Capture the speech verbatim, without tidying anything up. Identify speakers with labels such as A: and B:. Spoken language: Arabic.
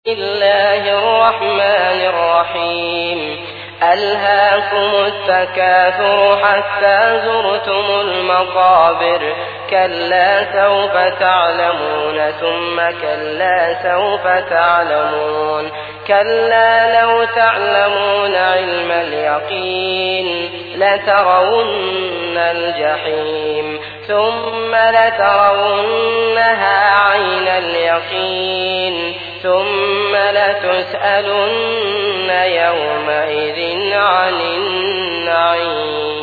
A: بسم الله الرحمن الرحيم ألهاكم التكاثر حتى زرتم المقابر كلا سوف تعلمون ثم كلا سوف تعلمون كلا لو تعلمون علم اليقين لترون الجحيم ثم لترونها عين اليقين ثم لتسألن يومئذ عن النعيم.